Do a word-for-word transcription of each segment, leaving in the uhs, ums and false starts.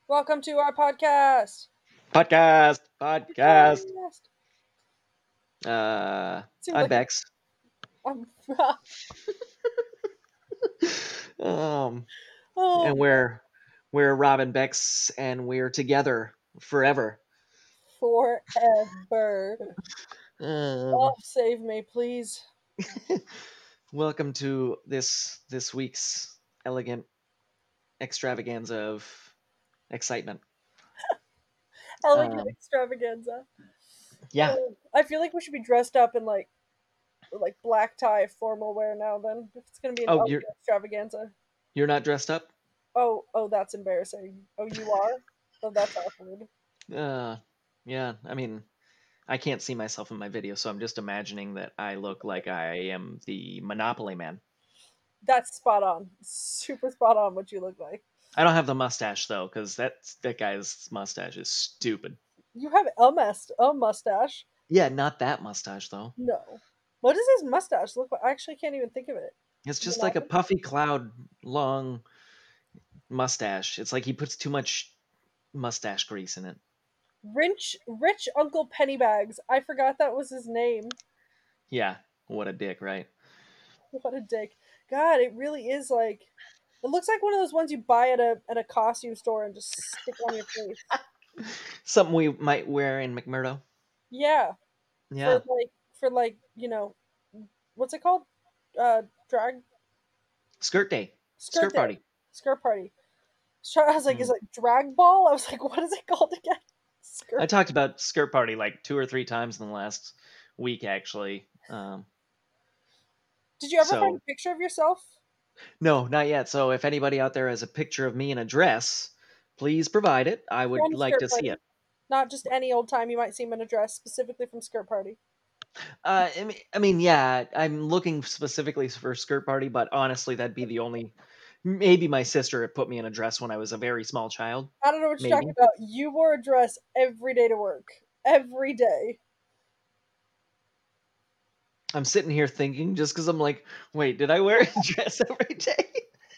Welcome to our podcast. Podcast, podcast. Podcast. Uh, Seems I'm like Bex. um, Um, oh, and we're we're Robin Bex, and we're together forever. forever. Oh, Um, save me, please. welcome to this this week's elegant extravaganza of excitement. Elegant Um, extravaganza. yeah. Oh, I feel like we should be dressed up in like like black tie formal wear now. Then if it's gonna be an Oh, you're elegant extravaganza. you're not dressed up. Oh, oh, that's embarrassing. Oh, you are. Oh, that's awkward. Uh, yeah. I mean, I can't see myself in my video, so I'm just imagining that I look like I am the Monopoly man. That's spot on. Super spot on. What you look like. I don't have the mustache though, because that that guy's mustache is stupid. You have a must a mustache. Yeah, not that mustache though. No. What does his mustache look like? I actually can't even think of it. It's just like a Monopoly? puffy cloud long mustache. It's like he puts too much mustache grease in it. Rich, rich Uncle Pennybags. I forgot that was his name. Yeah, what a dick, right? What a dick. God, it really is like. It looks like one of those ones you buy at a at a costume store and just stick on your face. Something we might wear in McMurdo. Yeah, for Yeah, like for like you know, what's it called? Uh, drag skirt day, skirt skirt day, party. skirt party. So I was like, is Mm. it drag ball? I was like, what is it called again? I Skirt. talked about skirt party like two or three times in the last week, actually. Um, Did you ever find so a picture of yourself? no, not yet. So if anybody out there has a picture of me in a dress, please provide it. I would From like skirt to see party, it. not just any old time you might see him in a dress, specifically from skirt party. Uh, I mean, I mean, yeah, I'm looking specifically for skirt party, but honestly, that'd be the only. Maybe my sister had put me in a dress when I was a very small child. I don't know what you're talking Maybe. about. You wore a dress every day to work. Every day. I'm sitting here thinking just because I'm like, wait, did I wear a dress every day?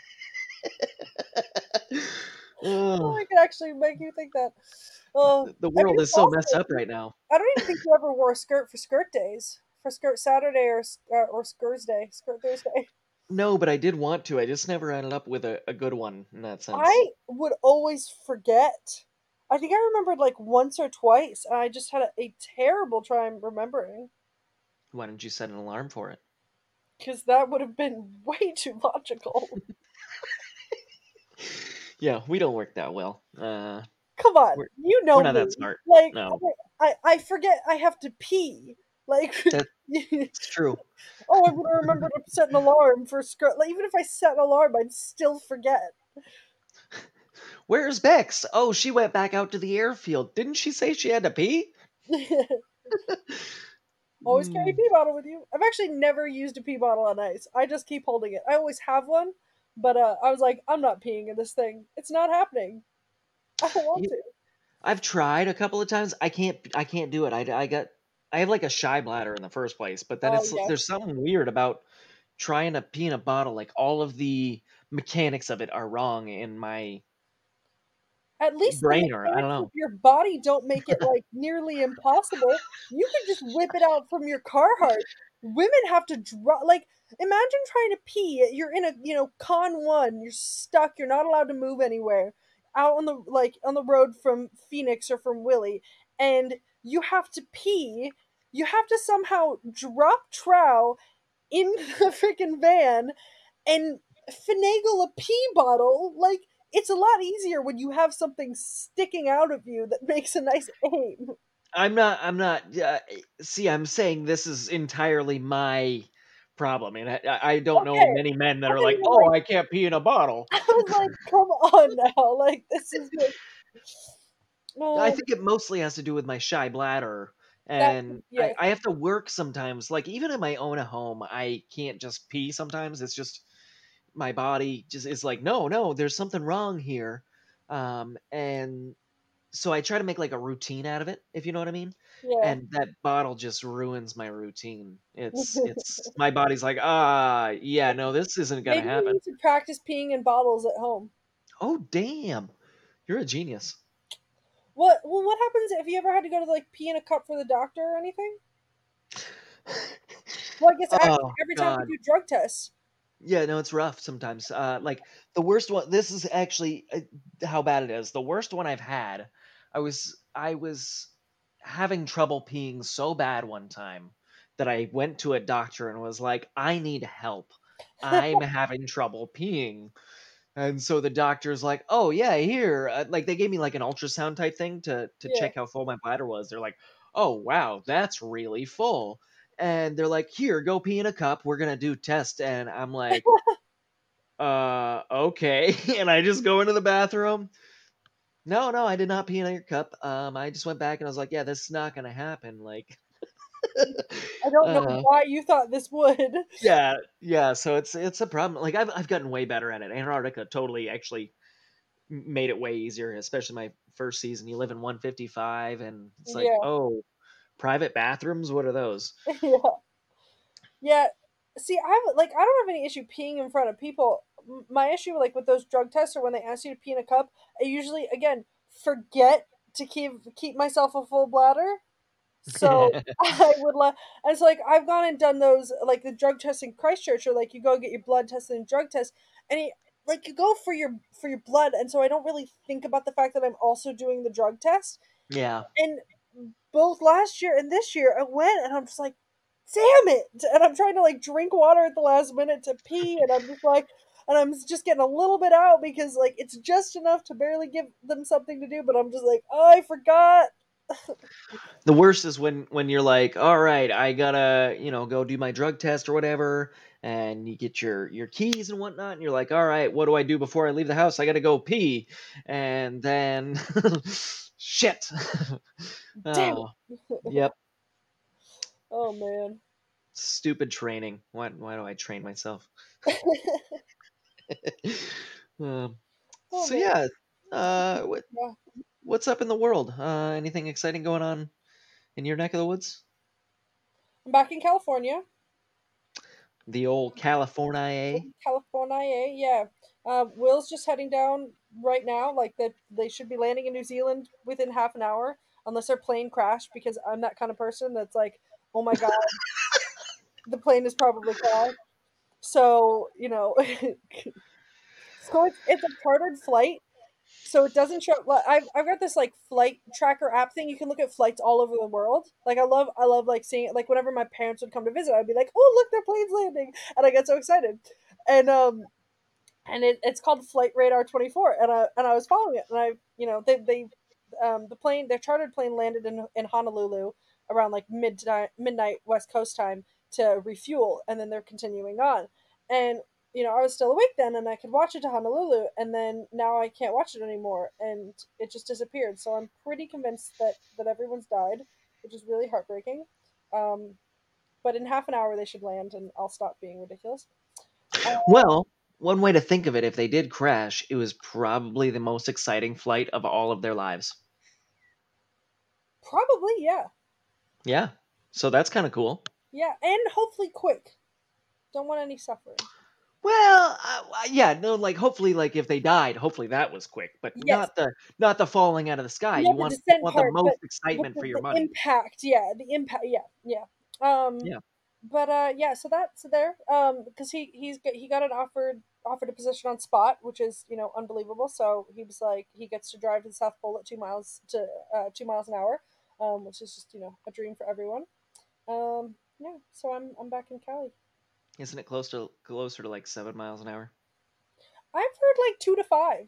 Oh, Ugh, I could actually make you think that. Oh, the the I mean, world it's is so messed possible. up right now. I don't even think you ever wore a skirt for skirt days, for skirt Saturday or uh, or Thursday, skirt Thursday. No, but I did want to. I just never ended up with a, a good one in that sense. I would always forget. I think I remembered like once or twice, and I just had a, a terrible time remembering Why didn't you set an alarm for it? because that would have been way too logical. Yeah, we don't work that well. Uh, Come on, we're you we're know not that me. smart. Like No, I, I forget I have to pee. Like, that's true. oh, I'm gonna remember to set an alarm for skirt. Like, even if I set an alarm, I'd still forget. Where's Bex? Oh, she went back out to the airfield. Didn't she say she had to pee? Always carry a Mm. pee bottle with you. I've actually never used a pee bottle on ice. I just keep holding it. I always have one, but uh, I was like, I'm not peeing in this thing. It's not happening. I don't want You- to. I've tried a couple of times. I can't. I can't do it. I, I got. I have like a shy bladder in the first place, but then Oh it's there's yes. something weird about trying to pee in a bottle. Like all of the mechanics of it are wrong in my At least the brain, or I don't mechanics of know. your body don't make it like nearly impossible. You could just whip it out from your Carhartt. Women have to draw like imagine trying to pee. You're in a you know con one. You're stuck. You're not allowed to move anywhere. Out on the like on the road from Phoenix or from Willie, and you have to pee. You have to somehow drop trow in the freaking van and finagle a pee bottle. Like it's a lot easier when you have something sticking out of you that makes a nice aim. I'm not. I'm not. Uh, see, I'm saying this is entirely my problem, and I, I don't know Okay, many men that I are thought like, you were "Oh, like I can't pee in a bottle." I was like, come on now, like this is just I oh think it mostly has to do with my shy bladder, that and I, yes. I have to work sometimes. Like even in my own home, I can't just pee. Sometimes it's just my body just is like, no, no, there's something wrong here, um, and so I try to make like a routine out of it, if you know what I mean. Yeah. And that bottle just ruins my routine. It's it's my body's like, ah, yeah, no, this isn't gonna Maybe you happen. need to practice peeing in bottles at home. Oh damn, You're a genius. What? Well, what happens if you ever had to go to like pee in a cup for the doctor or anything? Well, I guess actually Oh every time we God. do drug tests. Yeah, no, it's rough sometimes. Uh, like the worst one. This is actually uh, how bad it is. The worst one I've had. I was I was having trouble peeing so bad one time that I went to a doctor and was like, "I need help. I'm having trouble peeing." And so the doctor's like, "Oh yeah, here." Uh, like they gave me like an ultrasound type thing to to Yeah. check how full my bladder was. They're like, "Oh wow, that's really full." And they're like, "Here, go pee in a cup. We're gonna do test." And I'm like, uh, okay. And I just go into the bathroom. No, no, I did not pee in your cup. Um, I just went back and I was like, yeah, this is not gonna happen. Like, I don't know uh, why you thought this would. yeah, yeah. So it's it's a problem. Like I've I've gotten way better at it. Antarctica totally actually m- made it way easier, especially my first season. You live in one fifty-five, and it's like, Yeah. oh, private bathrooms. What are those? Yeah. Yeah. See, I have like I don't have any issue peeing in front of people. M- My issue like with those drug tests or when they ask you to pee in a cup, I usually again forget to keep keep myself a full bladder. So I would let, and it's like I've gone and done those like the drug test in Christchurch, or like you go get your blood tested and drug test, and it, like you go for your for your blood, and so I don't really think about the fact that I'm also doing the drug test. Yeah. And both last year and this year, I went and I'm just like, damn it! And I'm trying to like drink water at the last minute to pee, and I'm just like, and I'm just getting a little bit out because like it's just enough to barely give them something to do, but I'm just like, oh, I forgot. The worst is when when you're like, all right, I gotta, you know, go do my drug test or whatever, and you get your your keys and whatnot, and you're like, all right, what do I do before I leave the house? I gotta go pee, and then shit. Damn Oh, it! yep. Oh man. Stupid training. Why why do I train myself? um, Oh so man. yeah, uh, what Yeah. what's up in the world? Uh, anything exciting going on in your neck of the woods? I'm back in California. The old California. California, yeah. Uh, Will's just heading down right now. Like that, they should be landing in New Zealand within half an hour, unless their plane crashed. Because I'm that kind of person that's like, oh my god, the plane is probably crashed. So you know, so it's it's a chartered flight. So it doesn't show. Well, I've I've got this like flight tracker app thing. You can look at flights all over the world. Like I love I love like seeing it. Like whenever my parents would come to visit, I'd be like, oh look, their plane's landing, and I get so excited. And um and it, it's called Flight Radar twenty four, and I and I was following it, and I you know they they um the plane their chartered plane landed in in Honolulu around like midnight midnight West Coast time to refuel, and then they're continuing on, and you know I was still awake then, and I could watch it to Honolulu, and then now I can't watch it anymore, and it just disappeared. So I'm pretty convinced that that everyone's died, which is really heartbreaking. Um, but in half an hour they should land, and I'll stop being ridiculous. Uh, Well, one way to think of it, if they did crash, it was probably the most exciting flight of all of their lives. Probably, yeah. Yeah. So that's kind of cool. Yeah, and hopefully quick. Don't want any suffering. Well, uh, uh, yeah, no, like hopefully, like if they died, hopefully that was quick, but Yes, not the not the falling out of the sky. not You the want you descent want the part, but most but excitement the, for your the money. impact. Yeah, the impact. Yeah, yeah. Um, Yeah. but uh, yeah. So that's there. Um, because he he's got, he got an offered offered a position on Spot, which is you know unbelievable. So he was like he gets to drive to the South Pole at two miles to uh two miles an hour, um, which is just you know a dream for everyone. Um, yeah. So I'm I'm back in Cali. Isn't it close to closer to like seven miles an hour? I've heard like two to five.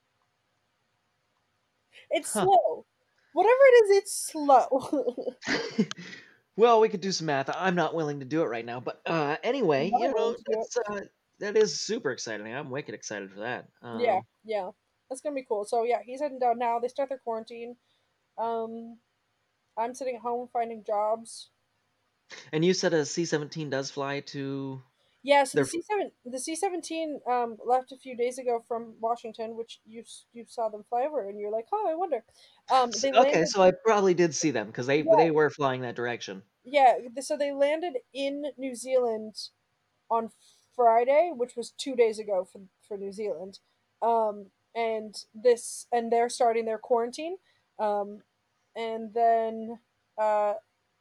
It's Huh. slow. Whatever it is, it's slow. Well, we could do some math. I'm not willing to do it right now, but uh, anyway, I'm not you willing know to do it. that's uh, that is super exciting. I'm wicked excited for that. Yeah, Um, yeah. That's gonna be cool. So yeah, he's heading down now. They start their quarantine. Um, I'm sitting at home finding jobs. and you said a C seventeen does fly to Yeah, so the their. C seven the C seventeen um left a few days ago from Washington, which you s- you saw them fly over, and you're like, oh, I wonder. Um, S- they Okay, landed. so I probably did see them because they Yeah, they were flying that direction. yeah. th- So they landed in New Zealand on Friday, which was two days ago for for New Zealand. Um, and this and they're starting their quarantine, um, and then uh,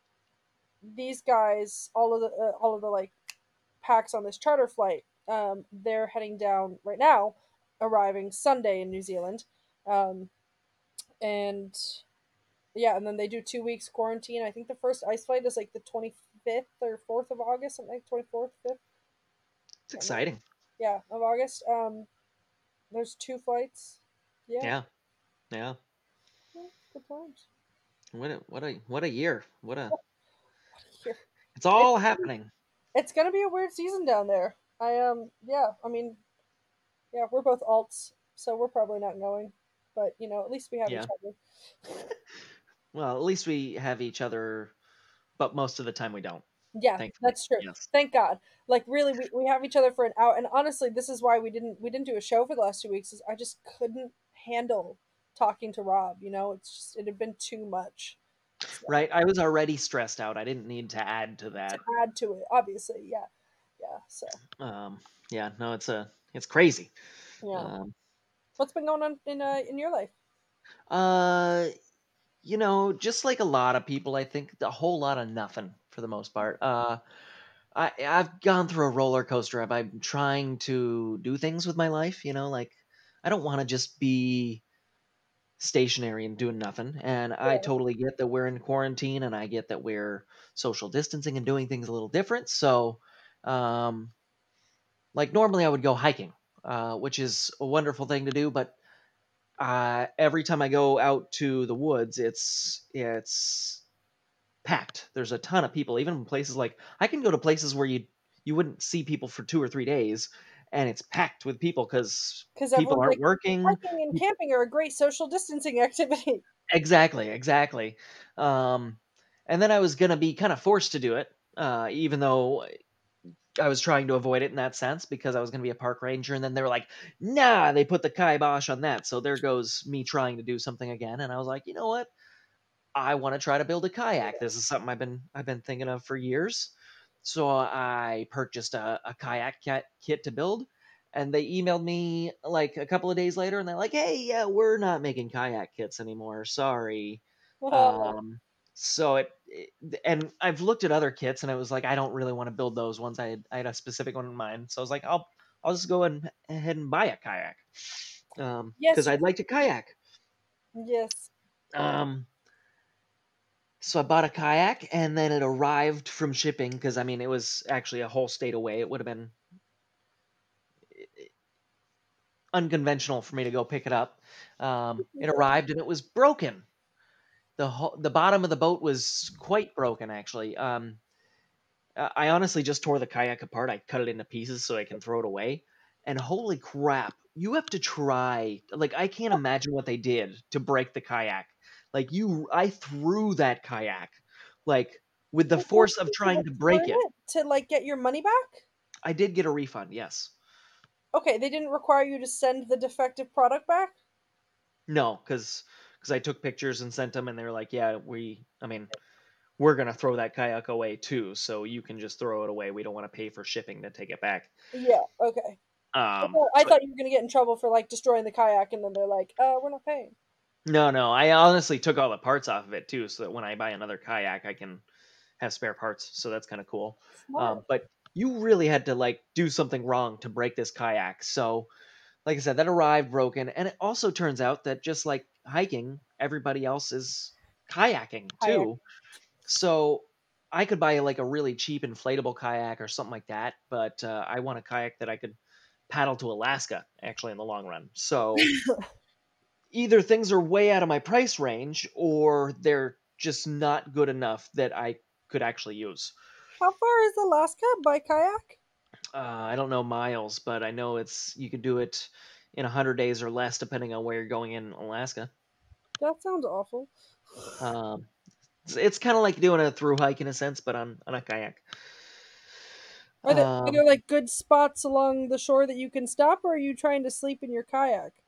these guys, all of the uh, all of the like packs on this charter flight, um, they're heading down right now, arriving Sunday in New Zealand, um, and yeah, and then they do two weeks quarantine. I think the first ice flight is like the twenty fifth or fourth of August, something like twenty fourth, fifth. It's Can't remember. exciting. Yeah, of August. Um, there's two flights. Yeah, Yeah, yeah. yeah, good times. What a what a what a year. What a Here, it's it's all happening. it's gonna be a weird season down there. I um yeah, I mean yeah, we're both alts, so we're probably not going, but you know at least we have each Yeah. other. Well, at least we have each other, but most of the time we don't. Yeah, Thankfully. that's true. Yes. Thank God. Like really, we, we have each other for an hour, and honestly, this is why we didn't we didn't do a show for the last two weeks. Is I just couldn't handle talking to Rob. You know, it's just it had been too much. So Right. I was already stressed out. I didn't need to add to to that. add to it, obviously, yeah, yeah. So Um, yeah, no, it's a it's crazy. yeah, Um, what's been going on in uh in your life? uh, you know, just like a lot of people, I think a whole lot of nothing for the most part. Uh, I I've gone through a roller coaster. I've, I'm trying to do things with my life. You know, like I don't want to just be stationary and doing nothing. And I Yeah, totally get that we're in quarantine, and I get that we're social distancing and doing things a little different. So, um, like normally I would go hiking, uh, which is a wonderful thing to do, but uh, every time I go out to the woods, it's it's packed. There's a ton of people, even in places like I can go to places where you you wouldn't see people for two or three days, and it's packed with people because because people everyone's aren't like working. hiking and camping are a great social distancing activity. Exactly, exactly. Um, and then I was gonna be kind of forced to do it, uh, even though I was trying to avoid it in that sense because I was gonna be a park ranger. And then they were like, "Nah," they put the kibosh on that. So there goes me trying to do something again. And I was like, you know what? I want to try to build a kayak. This is something I've been I've been thinking of for years. So I purchased a, a kayak kit, kit to build, and they emailed me like a couple of days later, and they're like, "Hey, yeah, we're not making kayak kits anymore. Sorry." Oh, Um, so it, it and I've looked at other kits, and I was like, I don't really want to build those ones. I had, I had a specific one in mind, so I was like, I'll I'll just go and, ahead and buy a kayak, um, yes, because you I'd like to kayak. yes. Um, So I bought a kayak, and then it arrived from shipping because I mean it was actually a whole state away. It would have been unconventional for me to go pick it up. Um, it Yeah. arrived and it was broken. The ho- the bottom of the boat was quite broken actually. Um, I I honestly just tore the kayak apart. I cut it into pieces so I can throw it away. And holy crap, you have to try. Like I can't imagine what they did to break the kayak. Like you, I threw that kayak like with the Did you force of have to trying to break return it. it to like get your money back? I did get a refund, yes. Okay, they didn't require you to send the defective product back? No, because because I took pictures and sent them, and they were like, "Yeah, we, I mean, we're gonna throw that kayak away too, so you can just throw it away. We don't want to pay for shipping to take it back." Yeah, okay. I Um, thought I but thought you were gonna get in trouble for like destroying the kayak, and then they're like, "Uh, we're not paying." no, no, I honestly took all the parts off of it too, so that when I buy another kayak, I can have spare parts. So that's kind of cool. Smart. Um, but you really had to like do something wrong to break this kayak. So, like I said, that arrived broken, and it also turns out that just like hiking, everybody else is kayaking Kayak. too. So I could buy like a really cheap inflatable kayak or something like that, but uh, I want a kayak that I could paddle to Alaska actually in the long run. So either things are way out of my price range or they're just not good enough that I could actually use. How far is Alaska by kayak? Uh, I don't know miles, but I know it's you could do it in one hundred days or less depending on where you're going in Alaska. That sounds awful. Um, it's, it's kind of like doing a through hike in a sense, but on, on a kayak. Are there are Um, there like good spots along the shore that you can stop, or are you trying to sleep in your kayak?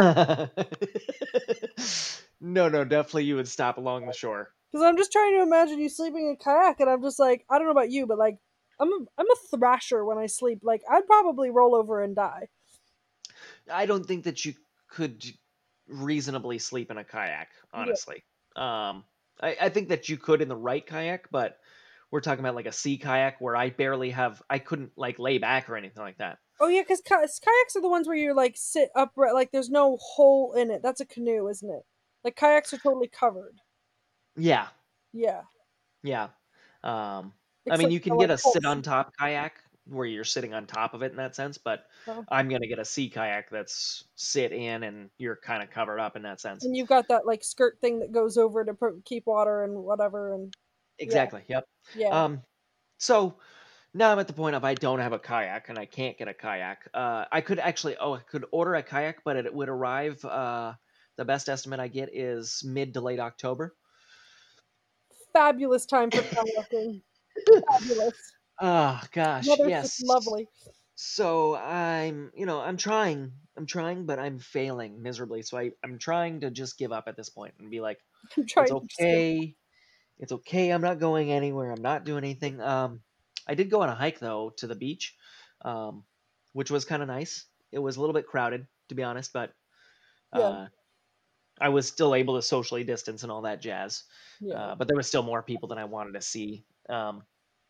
no, no, definitely you would stop along the shore. Because I'm just trying to imagine you sleeping in a kayak, and I'm just like, I don't know about you, but like, I'm a, I'm a thrasher when I sleep. Like, I'd probably roll over and die. I don't think that you could reasonably sleep in a kayak, Yeah. honestly. Um, I, I think that you could in the right kayak, but we're talking about like a sea kayak where I barely have, I couldn't like lay back or anything like that. Oh yeah, because kayaks are the ones where you like sit upright, like there's no hole in it. That's a canoe, isn't it? Like kayaks are totally covered. Yeah, Yeah, yeah. Um, I mean, except you for can like get a whole sit on sea. top kayak where you're sitting on top of it in that sense, but Oh. I'm gonna get a sea kayak that's sit in and you're kind of covered up in that sense. And you've got that like skirt thing that goes over to pro- keep water and whatever, and yeah, Exactly. Yep. yeah. Um, so now I'm at the point of I don't have a kayak and I can't get a kayak. Uh, I could actually, oh, I could order a kayak, but it would arrive. Uh, the best estimate I get is mid to late October. Fabulous time for kayaking. Fabulous. Oh gosh, Weather's just yes. lovely. So I'm, you know, I'm trying, I'm trying, but I'm failing miserably. So I, I'm trying to just give up at this point and be like, I'm it's trying to just give. okay, it's okay. I'm not going anywhere. I'm not doing anything. Um, I did go on a hike though to the beach, um, which was kind of nice. It was a little bit crowded, to be honest, but Yeah, uh, I was still able to socially distance and all that jazz. yeah, Uh, but there was still more people than I wanted to see. Um,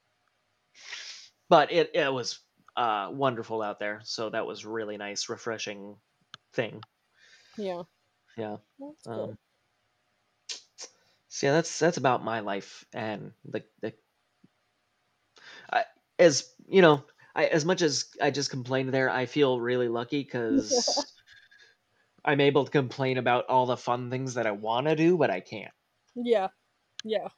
but it it was uh, wonderful out there, so that was really nice, refreshing thing. yeah. Yeah. That's good. Um, so yeah, that's that's about my life and the the I, as you know, I as much as I just complained there, I feel really lucky because I'm able to complain about all the fun things that I want to do, but I can't. Yeah, yeah.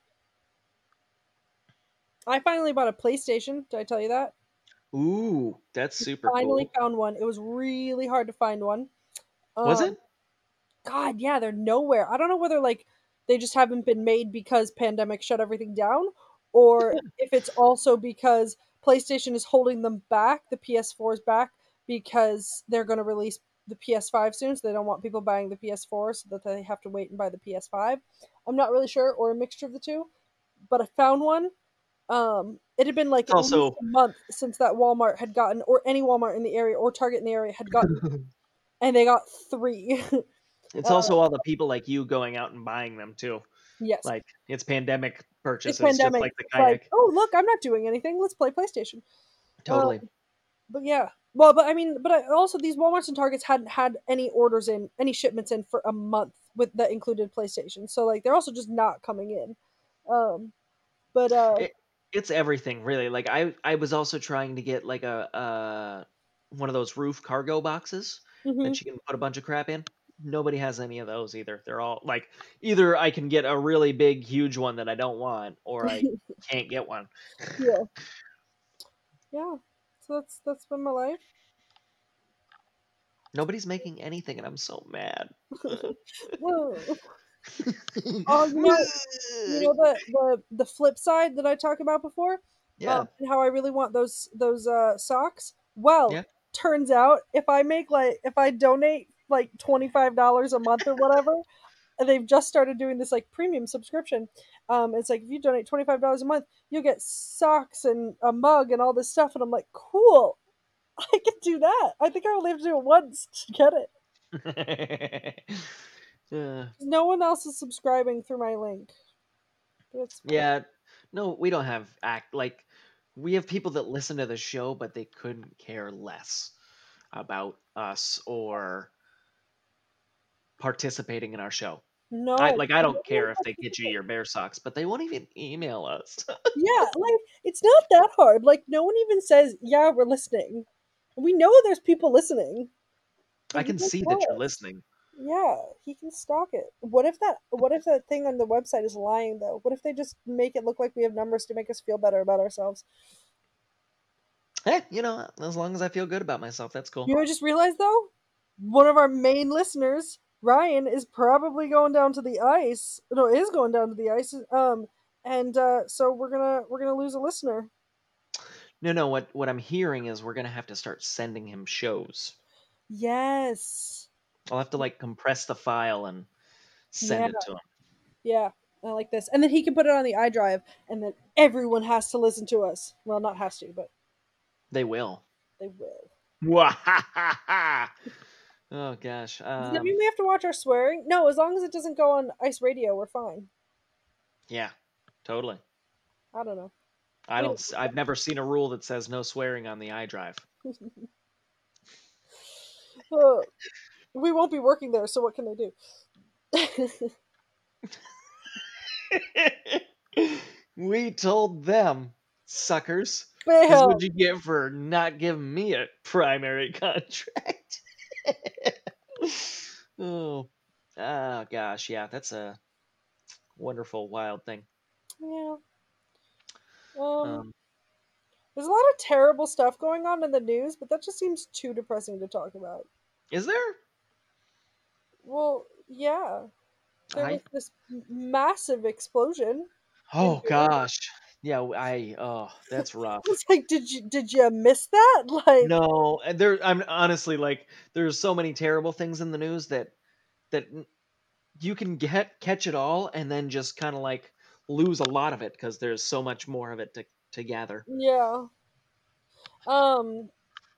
I finally bought a PlayStation. Did I tell you that? Ooh, that's super Finally cool. found one. It was really hard to find one. Was Um, it? God, yeah, they're nowhere. I don't know whether like they just haven't been made because pandemic shut everything down, or if it's also because PlayStation is holding them back, the P S fours back, because they're going to release the P S five soon, so they don't want people buying the P S four, so that they have to wait and buy the P S five. I'm not really sure, or a mixture of the two, but I found one. Um, it had been like It's at least also a month since that Walmart had gotten, or any Walmart in the area, or Target in the area had gotten, and they got three. it's uh, also all the people like you going out and buying them too. yes, Like it's pandemic it's purchases, just pandemic. like the It's like, kayak. oh look, I'm not doing anything. Let's play PlayStation. Um, Totally. but yeah, well, but I mean, but I, also these WalMarts and Targets hadn't had any orders in, any shipments in for a month with that included PlayStation. So like they're also just not coming in. Um, but uh, It, it's everything really. Like I I was also trying to get like a uh one of those roof cargo boxes mhm. that you can put a bunch of crap in. Nobody has any of those either. They're all like either I can get a really big huge one that I don't want or I can't get one. Yeah, yeah. So that's that's been my life. Nobody's making anything and I'm so mad. Whoa. Oh, you know, you know the the the flip side that I talked about before, um, Yeah. and how I really want those those uh, socks. Well, Yeah. turns out if I make like if I donate like twenty five dollars a month or whatever, they've just started doing this like premium subscription. Um, it's like if you donate twenty five dollars a month, you'll get socks and a mug and all this stuff, and I'm like, cool, I can do that. I think I only have to do it once to get it. Yeah. No one else is subscribing through my link, but it's fine. Yeah. No, we don't have act like we have people that listen to the show, but they couldn't care less about us or participating in our show. I No, like I no don't one care if they get you your bear socks, but they won't even email us. Yeah, like it's not that hard. Like no one even says, "Yeah, we're listening." We know there's people listening. I Like you can can see that tell you're us. listening. Yeah, he can stalk it. What if that? What if that thing on the website is lying though? What if they just make it look like we have numbers to make us feel better about ourselves? Hey, you know, as long as I feel good about myself, that's You cool. know, I just realized though, one of our main listeners, Ryan, is probably going down to the ice. No, is going down to the ice. Um, and uh, so we're gonna we're gonna lose a listener. No, no, what what I'm hearing is we're gonna have to start sending him shows. Yes. I'll have to like compress the file and send Yeah. it to him. Yeah, I like this. And then he can put it on the iDrive, and then everyone has to listen to us. Well, not has to, but They will. they will. Mwahaha! Oh gosh. Does that mean Um, we have to watch our swearing? No, as long as it doesn't go on Ice Radio, we're fine. yeah, totally. I don't know. I We don't. don't s- I've never seen a rule that says no swearing on the iDrive. uh, we won't be working there, so what can they do? We told them, suckers. This is what Bam! you get for not giving me a primary contract. oh, oh gosh, yeah, that's a wonderful, wild thing. Yeah. Um, Um, there's a lot of terrible stuff going on in the news, but that just seems too depressing to talk about. is there? Well, yeah. There I was this m- massive explosion in oh Germany. gosh, yeah. I oh, that's rough. It's like, did you did you miss that? Like, No, and there. I'm honestly like, there's so many terrible things in the news that that you can get catch it all and then just kind of like lose a lot of it because there's so much more of it to to gather. yeah. Um,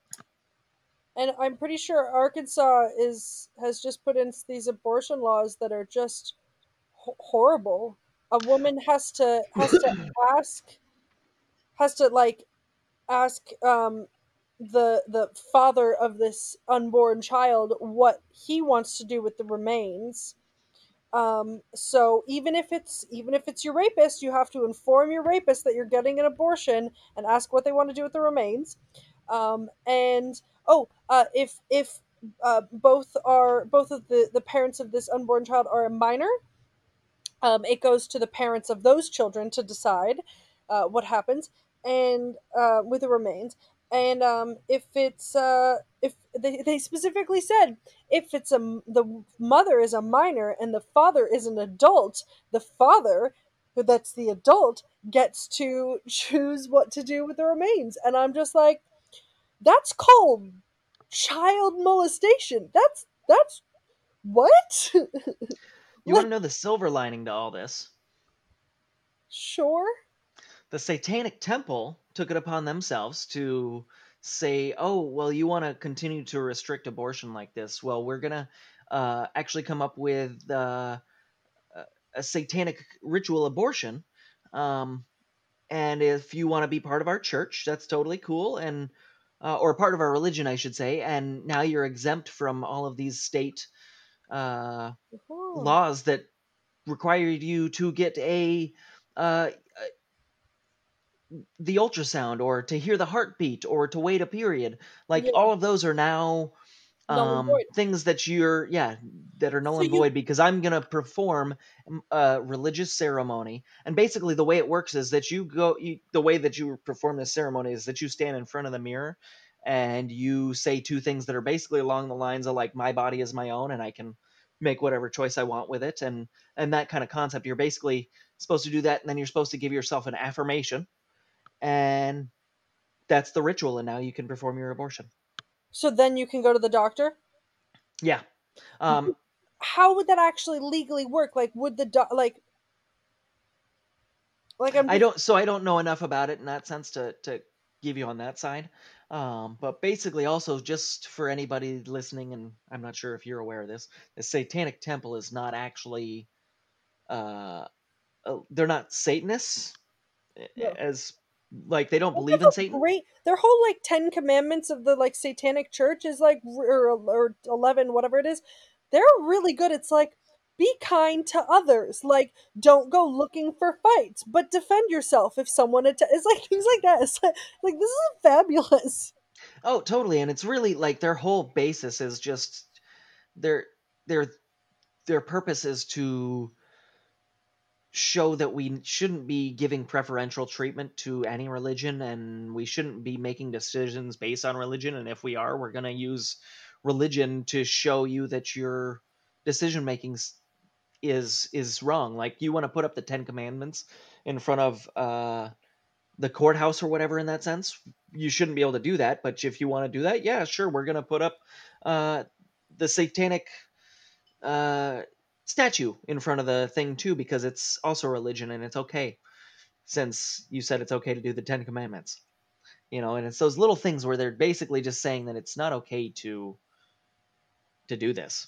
and I'm pretty sure Arkansas is has just put in these abortion laws that are just ho- horrible. A woman has to has to ask has to like ask um the the father of this unborn child what he wants to do with the remains. Um, so even if it's even if it's your rapist, you have to inform your rapist that you're getting an abortion and ask what they want to do with the remains. Um, and oh, uh, if if uh, both are both of the the parents of this unborn child are a minor, um, it goes to the parents of those children to decide uh, what happens and uh, with the remains. And um, if it's uh, if they, they specifically said if it's a the mother is a minor and the father is an adult, the father who that's the adult gets to choose what to do with the remains. And I'm just like, that's called child molestation. That's that's what? You want Like, to know the silver lining to all this? sure. The Satanic Temple took it upon themselves to say, "Oh, well, you want to continue to restrict abortion like this? Well, we're gonna uh, actually come up with uh, a a satanic ritual abortion." Um, and if you want to be part of our church, that's totally cool, and uh, or part of our religion, I should say. And now you're exempt from all of these state uh, Oh, laws that require you to get a uh, the ultrasound or to hear the heartbeat or to wait a period. Like yeah, all of those are now null and um void. things that you're yeah that are null So and you void because I'm going to perform mm, a religious ceremony. And basically the way it works is that you go you, the way that you perform this ceremony is that you stand in front of the mirror and you say two things that are basically along the lines of like, my body is my own and I can make whatever choice I want with it. And and that kind of concept. You're basically supposed to do that, and then you're supposed to give yourself an affirmation, and that's the ritual, and now you can perform your abortion. so then you can go to the doctor. Yeah. um How would that actually legally work? Like, would the doc like like I'm I just don't so I don't know enough about it in that sense to to give you on that side. Um but basically, also, just for anybody listening, and I'm not sure if you're aware of this, the Satanic Temple is not actually uh uh, they're not Satanists, no. as like they don't They believe in have a Satan. great their whole like Ten Commandments of the like Satanic Church is like or, or eleven whatever it is. They're really good. It's like be kind to others. Like don't go looking for fights, but defend yourself if someone atta- it's like things like that. It's like, like this is fabulous. Oh, totally. And it's really like their whole basis is just their their their purpose is to show that we shouldn't be giving preferential treatment to any religion, and we shouldn't be making decisions based on religion, and if we are, we're going to use religion to show you that your decision making is is wrong. Like, you want to put up the ten commandments in front of uh the courthouse or whatever, in that sense, you shouldn't be able to do that. But if you want to do that, yeah, sure, we're going to put up uh the satanic uh, statue in front of the thing too, because it's also religion and it's okay, since you said it's okay to do the Ten Commandments. You know, and it's those little things where they're basically just saying that it's not okay to to do this.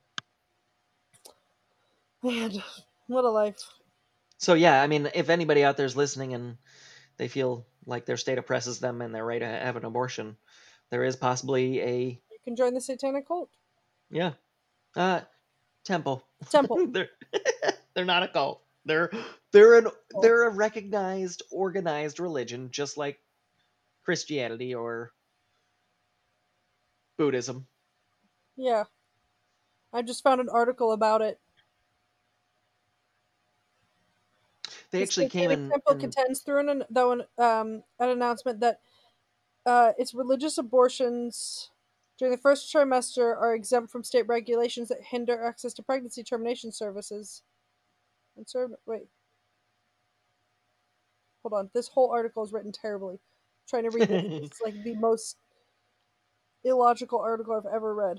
Man, what a life. So yeah, I mean, if anybody out there is listening and they feel like their state oppresses them and they're right to have an abortion, there is possibly a You can join the satanic cult. yeah uh temple. Temple. they're they're not a cult. They're they're an Oh, they're a recognized organized religion, just like Christianity or Buddhism. yeah. I just found an article about it. They The actually came Satanic in Temple and contends through an, though an, um, an announcement that uh, its religious abortions during the first trimester are exempt from state regulations that hinder access to pregnancy termination services. And serv- wait, hold on. This whole article is written terribly. I'm trying to read this. This is like the most illogical article I've ever read.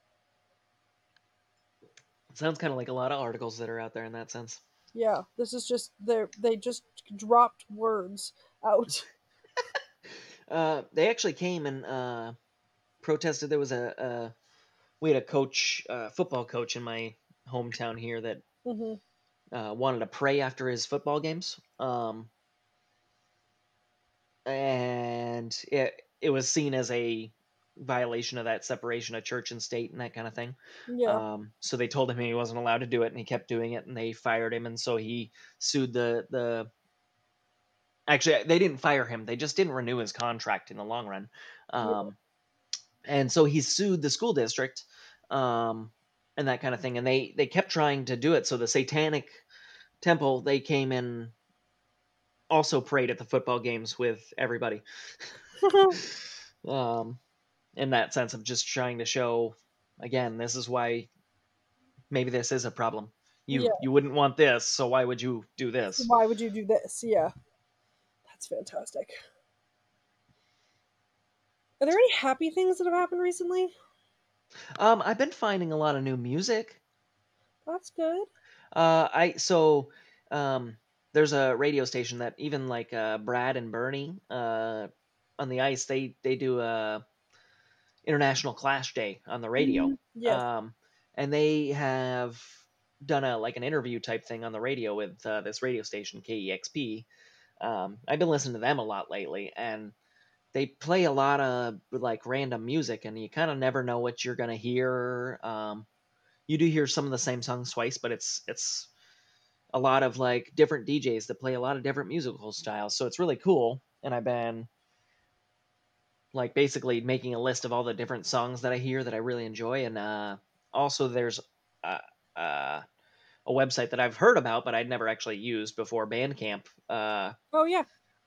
sounds kind of like a lot of articles that are out there in that sense. Yeah, this is just they they just dropped words out. Uh, they actually came and uh, protested. There was a, a we had a coach, uh, football coach in my hometown here that Hmm. uh, wanted to pray after his football games, um, and it it was seen as a violation of that separation of church and state and that kind of thing. Yeah, Um, so they told him he wasn't allowed to do it, and he kept doing it, and they fired him, and so he sued the the. Actually, they didn't fire him; they just didn't renew his contract in the long run. yeah. Um, and so he sued the school district, um, and that kind of thing. And they they kept trying to do it. So the Satanic Temple, they came in, also prayed at the football games with everybody. um, in that sense of just trying to show, again, this is why maybe this is a problem. You Yeah. you wouldn't want this, so why would you do So this? why would you do this? Yeah, that's fantastic. Are there any happy things that have happened recently? Um, I've been finding a lot of new music. That's good. Uh, I so um, there's a radio station that even like uh, Brad and Bernie uh, on the ice, they they do a International Clash Day on the radio, Hmm. Yes. um, and they have done a like an interview type thing on the radio with uh, this radio station K E X P. Um, I've been listening to them a lot lately, and they play a lot of like random music, and you kind of never know what you're gonna hear. Um, you do hear some of the same songs twice, but it's it's a lot of like different D Js that play a lot of different musical styles. So it's really cool. And I've been like basically making a list of all the different songs that I hear that I really enjoy. And uh, also there's uh, uh, a website that I've heard about, but I'd never actually used before, Bandcamp. Uh, Oh yeah.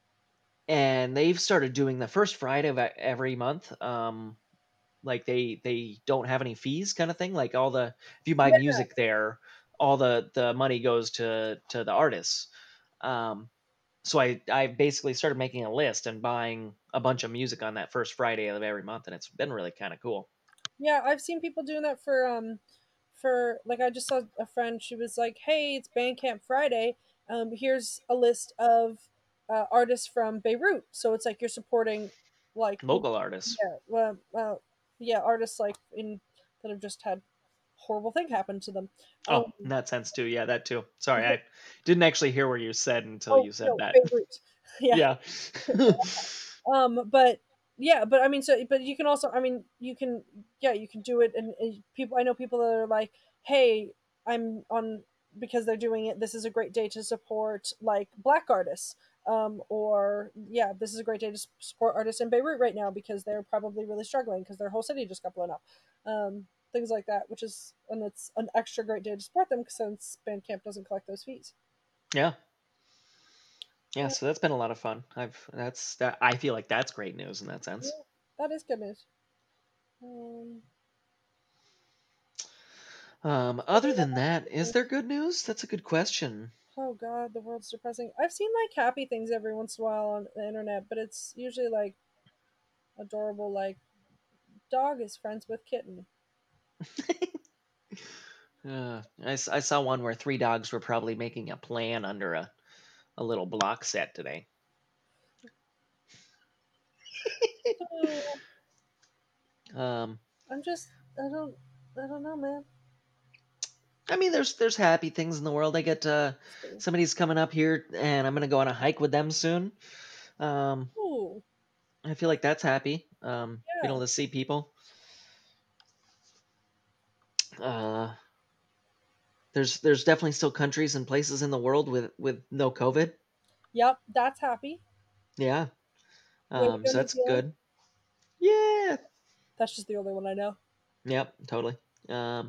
and they've started doing the first Friday of e- every month. Um, like they they don't have any fees, kind of thing. Like all the if you buy Yeah. music there, all the the money goes to to the artists. Um, so I I basically started making a list and buying a bunch of music on that first Friday of every month, and it's been really kind of cool. Yeah, I've seen people doing that for um for like I just saw a friend, she was like, "Hey, it's Bandcamp Friday. Um here's a list of uh, artists from Beirut." So it's like you're supporting like you Local artists. yeah, well, uh, yeah, artists like in that have just had horrible thing happen to them. Um Oh, in that sense too. Yeah, that too. Sorry, I didn't actually hear what you said until oh you said no, that. Beirut. Yeah. Yeah. Um, but yeah, but I mean, so but you can also, I mean, you can, yeah, you can do it, and, and people, I know people that are like, hey, I'm on because they're doing it. This is a great day to support like black artists, um, or yeah, this is a great day to s- support artists in Beirut right now because they're probably really struggling because their whole city just got blown up, um, things like that, which is and it's an extra great day to support them since Bandcamp doesn't collect those fees. Yeah. Yeah, Yeah, so that's been a lot of fun. I've that's that I feel like that's great news in that sense. yeah, that is good news. Um, Um, other than that, is there good news? That's a good question. Oh god, the world's depressing. I've seen like happy things every once in a while on the internet, but it's usually like adorable, like dog is friends with kitten. Uh, I, s- I saw one where three dogs were probably making a plan under a, a little block set today. Uh, Um, I'm just, I don't. I don't know, man. I mean, there's there's happy things in the world. I get uh, somebody's coming up here, and I'm gonna go on a hike with them soon. Um, Ooh, I feel like that's happy. Um, being yeah. able to see people. Uh, there's there's definitely still countries and places in the world with with no COVID. Yep, that's happy. Yeah. Way to Um, go, so New that's Zealand. good. Yeah. That's just the only one I know. Yep. Totally. Um,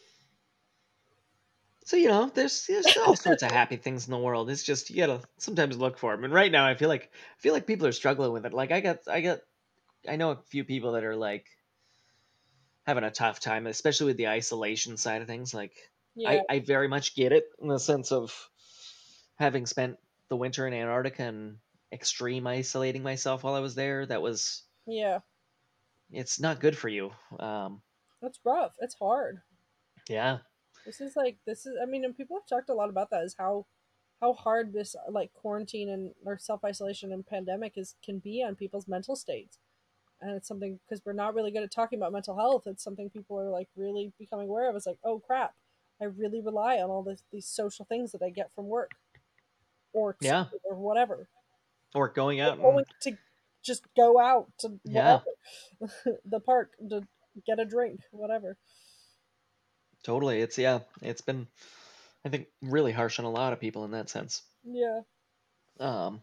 so you know, there's there's all sorts of happy things in the world. It's just you gotta sometimes look for them. And right now, I feel like I feel like people are struggling with it. Like I got I got I know a few people that are like having a tough time, especially with the isolation side of things. Like Yeah, I I very much get it in the sense of having spent the winter in Antarctica and extreme isolating myself while I was there. That was yeah. it's not good for you. Um, That's rough. It's hard. yeah. This is like this is. I mean, and people have talked a lot about that. Is how how hard this like quarantine and or self isolation and pandemic is can be on people's mental states. And it's something because we're not really good at talking about mental health. It's something people are like really becoming aware of. It's like, oh crap, I really rely on all this these social things that I get from work or Yeah. school or whatever. Or going Or out and going to just go out to yeah, whatever the park to get a drink, whatever. totally. It's yeah, it's been I think really harsh on a lot of people in that sense. Yeah, Um,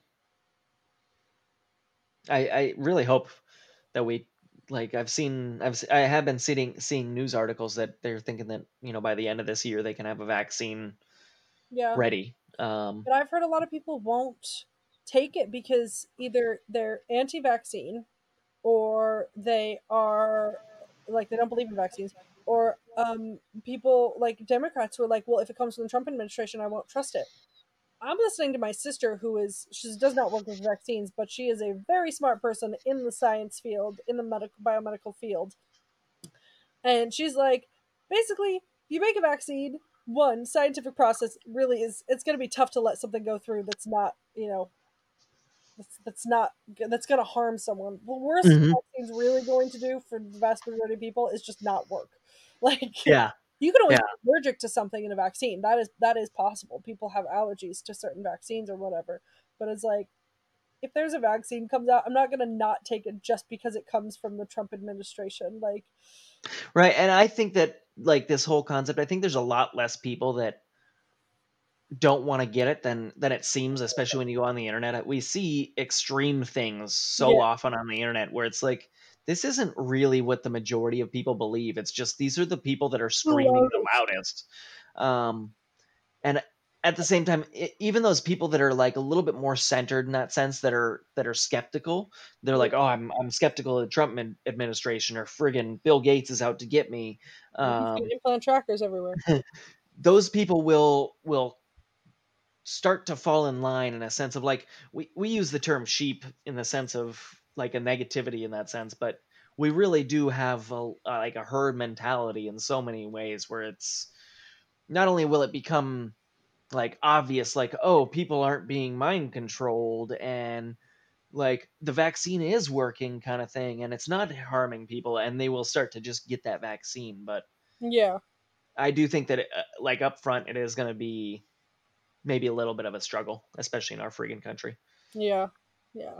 I I really hope that we like I've seen I've s- I have been seeing seeing news articles that they're thinking that you know by the end of this year they can have a vaccine yeah. ready. Um, But I've heard a lot of people won't take it because either they're anti-vaccine or they are like they don't believe in vaccines or um people like Democrats who are like, well, if it comes from the Trump administration, I won't trust it. I'm listening to my sister who is she does not work with vaccines, but she is a very smart person in the science field, in the medical biomedical field. And she's like, basically, you make a vaccine, one, scientific process really is it's going to be tough to let something go through that's not, you know, that's, that's not that's going to harm someone. The worst mhm. vaccine's really going to do for the vast majority of people is just not work. Like Yeah, you can always yeah. be allergic to something in a vaccine. That is that is possible. People have allergies to certain vaccines or whatever. But it's like if there's a vaccine comes out, I'm not going to not take it just because it comes from the Trump administration. Like Right, and I think that like this whole concept, I think there's a lot less people that don't want to get it than than it seems, especially when you go on the internet. We see extreme things so yeah, often on the internet where it's like this isn't really what the majority of people believe. It's just these are the people that are the screaming the loudest. loudest. Um, and at the same time, e- even those people that are like a little bit more centered in that sense, that are that are skeptical, they're Yeah. like, "Oh, I'm I'm skeptical of the Trump ad- administration," or "Friggin' Bill Gates is out to get me." He's gonna Um, implant trackers everywhere. those people will will start to fall in line in a sense of like we we use the term sheep in the sense of like a negativity in that sense, but we really do have a, like a herd mentality in so many ways where it's not only will it become like obvious like oh people aren't being mind controlled and like the vaccine is working kind of thing and it's not harming people and they will start to just get that vaccine. But Yeah, I do think that it, uh, like up front it is going to be maybe a little bit of a struggle, especially in our freaking country. yeah, yeah.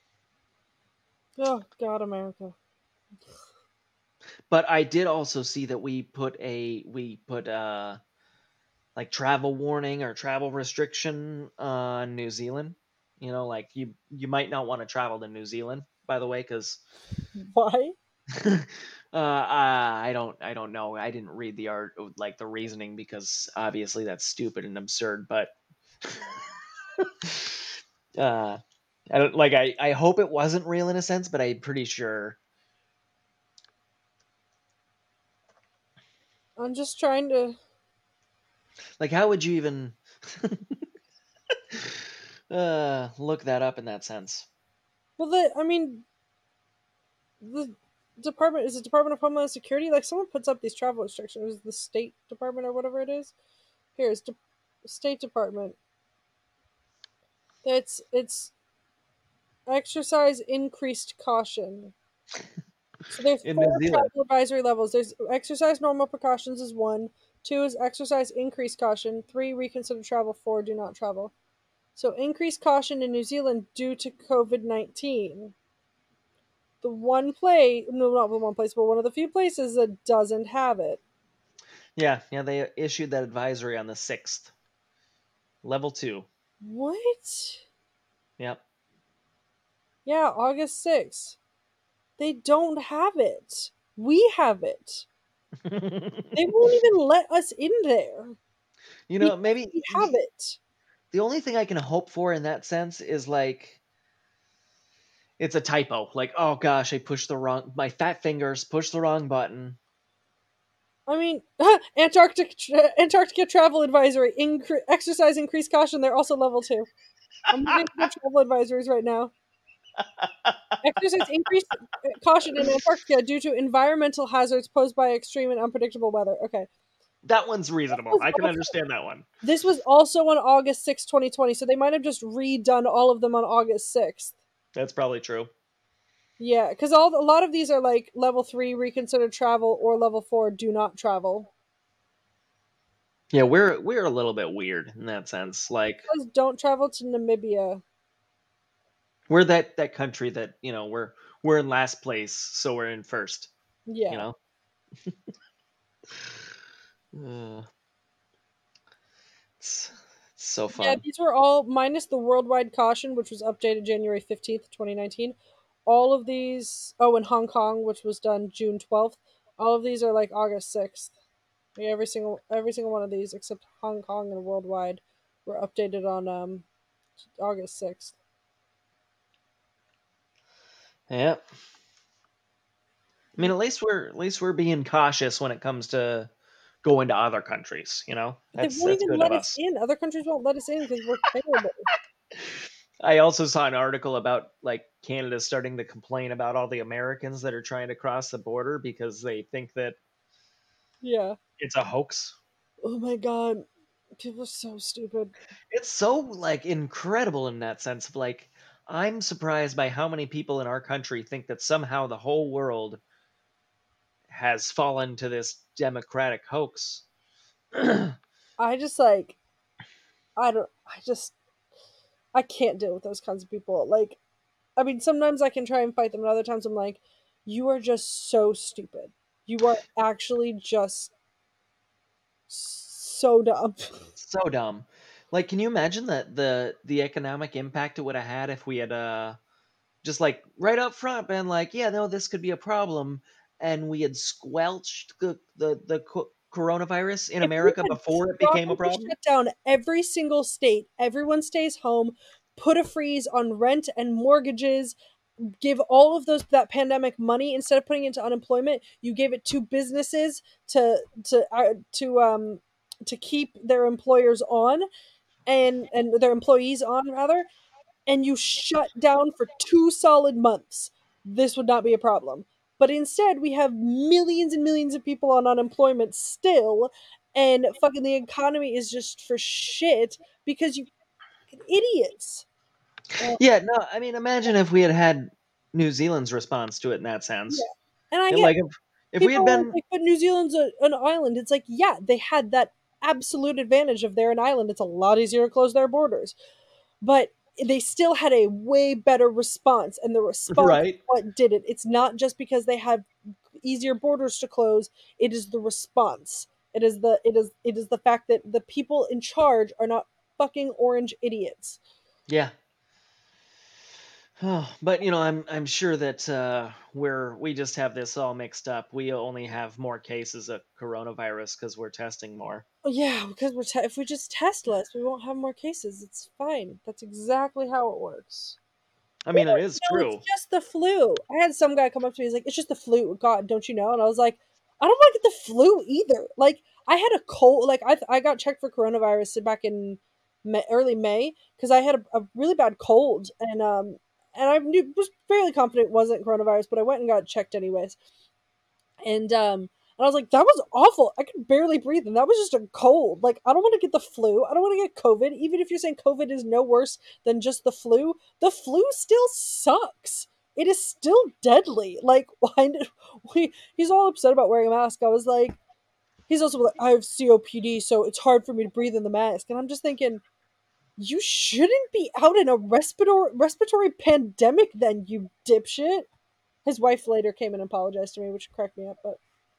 Oh God, America. But I did also see that we put a we put uh like travel warning or travel restriction on New Zealand. You know, like you you might not want to travel to New Zealand, by the way, because Why? uh, I don't I don't know. I didn't read the art like the reasoning because obviously that's stupid and absurd. But uh, I don't like I I hope it wasn't real in a sense, but I'm pretty sure. I'm just trying to. Like, how would you even uh, look that up in that sense? Well, the I mean, the department is the Department of Homeland Security. Like someone puts up these travel restrictions. The State Department or whatever it is. Here's De- State Department. It's it's exercise increased caution. So there's in New four Zealand. travel advisory levels. There's exercise normal precautions is one. Two is exercise increased caution. Three, reconsider travel. Four, do not travel. So increased caution in New Zealand due to COVID nineteen. The one place, no, not the one place, but one of the few places that doesn't have it. Yeah, yeah, they issued that advisory on the sixth. Level two. What? Yep. Yeah, August sixth. They don't have it. We have it. They won't even let us in there You know, because maybe we have the, it. the only thing I can hope for in that sense is like it's a typo. Like, oh gosh, I pushed the wrong my fat fingers pushed the wrong button. I mean, Antarctic tra- Antarctica travel advisory. Incre- exercise increased caution. They're also level two. I'm looking at their travel advisories right now. Exercise increased caution in Antarctica due to environmental hazards posed by extreme and unpredictable weather. Okay. That one's This reasonable. was I can also, understand that one. this was also on August sixth, twenty twenty, so they might have just redone all of them on August sixth. That's probably true. Yeah, because all a lot of these are like level three, reconsider travel, or level four, do not travel. Yeah, we're we're a little bit weird in that sense. Like Because don't travel to Namibia. we're that that country that, you know, we're we're in last place, so we're in first, you Yeah. know? Uh, it's, it's so Yeah, fun. these were all minus the worldwide caution, which was updated January fifteenth, twenty nineteen. All of these, oh, in Hong Kong, which was done June twelfth. All of these are like August sixth. Like every single every single one of these except Hong Kong and worldwide were updated on um August sixth. Yeah. I mean, at least we're at least we're being cautious when it comes to going to other countries, you know? But they That's won't that's even good of let us us. in. Other countries won't let us in because we're terrible. I also saw an article about like Canada starting to complain about all the Americans that are trying to cross the border because they think that Yeah. it's a hoax. Oh my god. People are so stupid. It's so like incredible in that sense of like I'm surprised by how many people in our country think that somehow the whole world has fallen to this democratic hoax. I just like I don't I just I can't deal with those kinds of people. Like I mean, sometimes I can try and fight them, and other times I'm like, you are just so stupid. You are actually just so dumb. So dumb. Like, can you imagine that the the economic impact it would have had if we had uh just like right up front been like, yeah, no, this could be a problem, and we had squelched the the, the co- coronavirus in If we America had before it became a properly problem? shut down every single state, everyone stays home, put a freeze on rent and mortgages, give all of those that pandemic money instead of putting it into unemployment, you gave it to businesses to to uh, to um to keep their employers on and and their employees on rather, and you shut down for two solid months, this would not be a problem. But instead, we have millions and millions of people on unemployment still, and fucking the economy is just for shit because you idiots. Uh, Yeah, no, I mean, imagine if we had had New Zealand's response to it in that yeah, sense. and I And get like if if we people had are always been like, "But New Zealand's a, an island." It's like, yeah, they had that absolute advantage of they're an island. It's a lot easier to close their borders. But they still had a way better response, and the response is right, what did it. It's not just because they have easier borders to close, it is the response. It is the it is it is the fact that the people in charge are not fucking orange idiots. yeah. Oh, but you know, I'm I'm sure that uh, we're we just have this all mixed up. We only have more cases of coronavirus because we're testing more. Oh, yeah, because we're te- if we just test less, we won't have more cases. It's fine. That's exactly how it works. I They're mean, it like, is no, it's true. just the flu. I had some guy come up to me. He's like, it's just the flu. God, don't you know? And I was like, I don't want to get the flu either. Like, I had a cold. Like, I I got checked for coronavirus back in May, early May because I had a, a really bad cold, and um and I knew, was fairly confident it wasn't coronavirus, but I went and got checked anyways. And um and I was like, that was awful. I could barely breathe, and that was just a cold. Like, I don't want to get the flu. I don't want to get COVID. Even if you're saying COVID is no worse than just the flu, the flu still sucks. it is still deadly. Like, why did we? He's all upset about wearing a mask. I was like, he's also like, I have C O P D, so it's hard for me to breathe in the mask. And I'm just thinking, you shouldn't be out in a respiratory respiratory pandemic, then, you dipshit. His wife later came and apologized to me, which cracked me up. But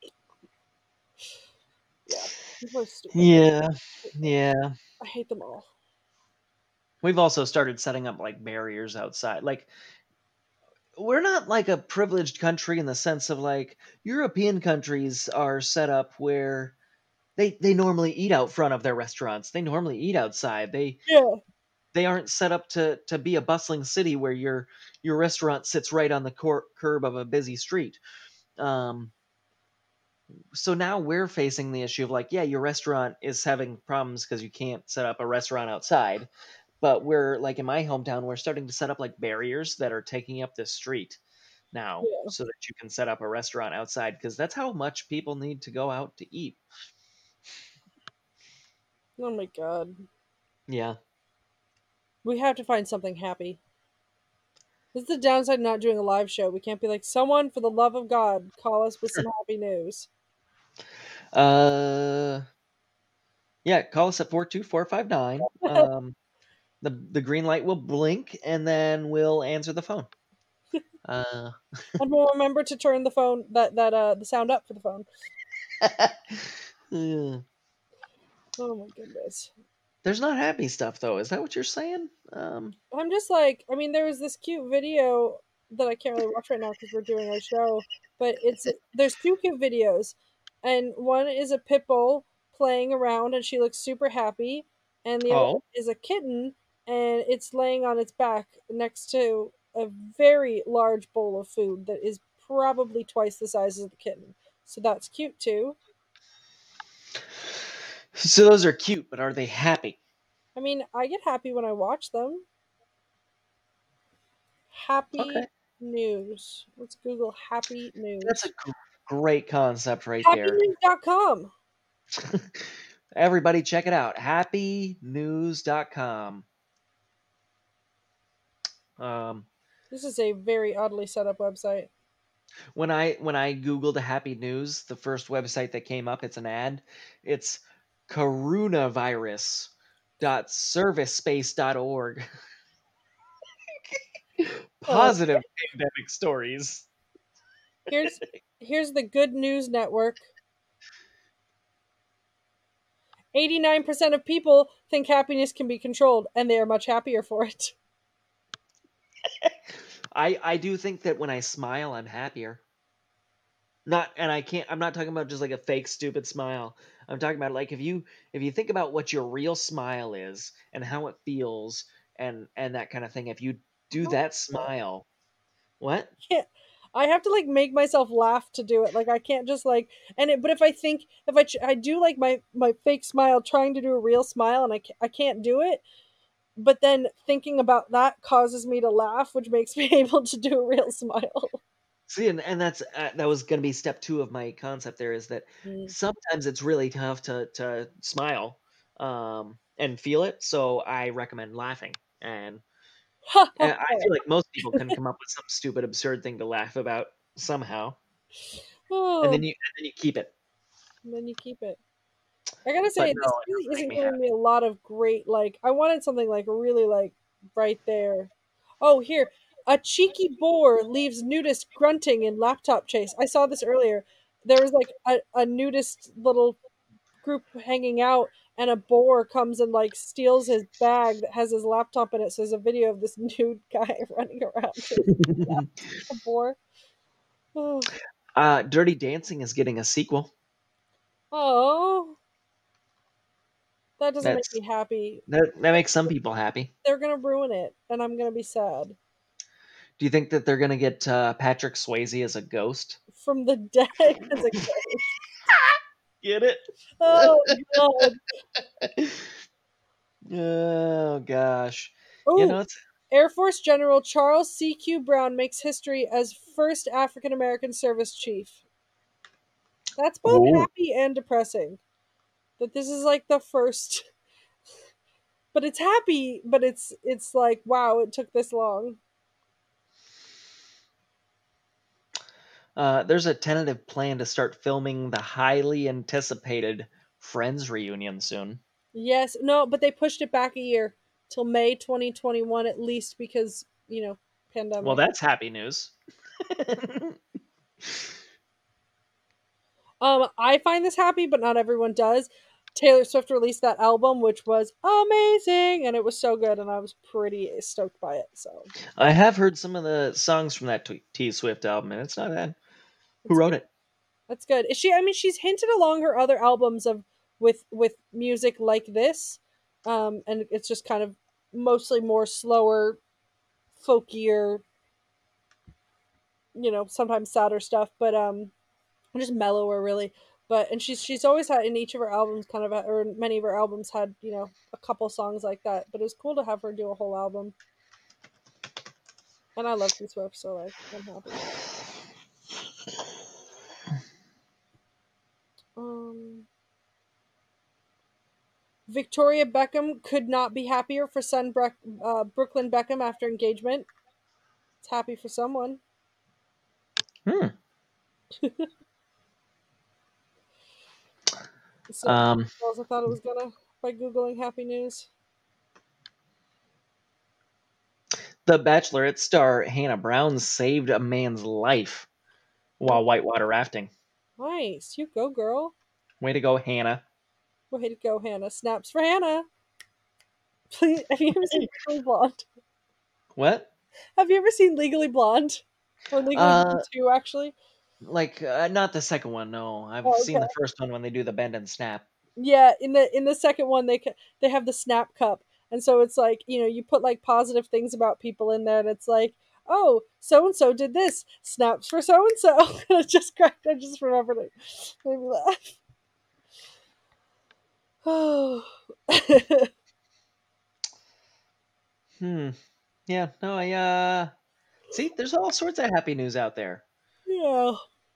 yeah, people are stupid. Yeah, yeah. I hate them all. We've also started setting up like barriers outside. Like we're not like a privileged country in the sense of like European countries are set up where they they normally eat out front of their restaurants. They normally eat outside. They Yeah, they aren't set up to to be a bustling city where your your restaurant sits right on the cor- curb of a busy street. Um, so now we're facing the issue of like, yeah, your restaurant is having problems because you can't set up a restaurant outside. But we're like in my hometown, we're starting to set up like barriers that are taking up the street now yeah. so that you can set up a restaurant outside because that's how much people need to go out to eat. Oh my god. Yeah. We have to find something happy. This is the downside of not doing a live show. We can't be like, someone, for the love of God, call us with some happy news. Uh yeah, call us at four two four five nine. Um the the green light will blink and then we'll answer the phone. Uh And we'll remember to turn the phone that that uh the sound up for the phone. uh, Oh my goodness. there's not happy stuff though. Is that what you're saying? Um I'm just like, I mean, there was this cute video that I can't really watch right now because we're doing our show, but it's there's two cute videos, and one is a pit bull playing around and she looks super happy, and the other oh, is a kitten and it's laying on its back next to a very large bowl of food that is probably twice the size of the kitten. So that's cute too. so those are cute, but are they happy? I mean, I get happy when I watch them. Happy Okay. news. Let's Google happy That's a news. gr- great concept right happy there. news dot com. Everybody check it out. happy news dot com. Um, This is a very oddly set up website. when I when I googled happy news, the first website that came up, it's an ad. It's coronavirus dot servicespace dot org. Oh, Positive pandemic stories. here's here's the Good News Network. eighty-nine percent of people think happiness can be controlled, and they are much happier for it. I I do think that when I smile, I'm happier. Not and I can't I'm not talking about just like a fake stupid smile. I'm talking about like if you if you think about what your real smile is and how it feels and and that kind of thing. If you do that smile, what? Can't. I have to like make myself laugh to do it. Like I can't just like and it. But if I think if I ch- I do like my my fake smile, trying to do a real smile, and I ca- I can't do it. But then thinking about that causes me to laugh, which makes me able to do a real smile. See, and, and that's uh, that was going to be step two of my concept. There is that Mm. sometimes it's really tough to to smile um, and feel it. So I recommend laughing, and, and I feel like most people can come up with some stupid, absurd thing to laugh about somehow, and Oh, then you and then you keep it. and then you keep it. I gotta But say, no, this it really doesn't make isn't me giving happy. me a lot of great, like, I wanted something, like, really, like, right there. Oh, here. A cheeky boar leaves nudist grunting in laptop chase. I saw this earlier. There was, like, a, a nudist little group hanging out, and a boar comes and, like, steals his bag that has his laptop in it. So there's a video of this nude guy running around chasing a boar. Oh. uh, Dirty Dancing is getting a sequel. Oh, that doesn't make That's me happy. that that makes some people happy. They're gonna ruin it, and I'm gonna be sad. Do you think that they're gonna get uh, Patrick Swayze as a ghost? From the dead as a ghost. Get it? Oh god. Oh gosh. You Oh, know it's Air Force General Charles C Q. Brown makes history as first African American service chief. That's both oh. happy and depressing. That this is like the first, but it's happy, but it's it's like wow, it took this long. Uh, there's a tentative plan to start filming the highly anticipated Friends reunion soon. Yes, no, but they pushed it back a year till May twenty twenty-one at least because, you know, Well, pandemic. that's happy news. Um, I find this happy, but not everyone does. Taylor Swift released that album, which was amazing, and it was so good, and I was pretty stoked by it. So I have heard some of the songs from that T T Swift album, and it's not bad. Who it's wrote it? that's good. Is she? I mean, she's hinted along her other albums of with with music like this, um, and it's just kind of mostly more slower, folkier, you know, sometimes sadder stuff, but um, just mellower really. But and she's she's always had in each of her albums, kind of, or many of her albums had you know a couple songs like that. But it was cool to have her do a whole album, and I love T Swift, so like I'm happy. Um, Victoria Beckham could not be happier for son Bre- uh, Brooklyn Beckham after engagement. It's happy for someone. Hmm. So Um, as I thought it was gonna by googling happy news. the Bachelorette star Hannah Brown saved a man's life Oh, while whitewater rafting. nice, you go, girl. Way to go, Hannah. Way to go, Hannah. Snaps for Hannah. Please, have you ever seen Legally Blonde? What? Have you ever seen Legally Blonde or Legally Uh, Blonde Two? Actually, like uh, not the second one. No, I've oh, seen okay. the first one when they do the bend and snap. Yeah, in the in the second one, they they have the Snap Cup, and so it's like you know you put like positive things about people in there, and it's like, oh, so and so did this, snaps for so and so. I just cracked. I just remembered it. Made me laugh. Oh, Hmm. Yeah. No. I uh. See, there's all sorts of happy news out there. yeah.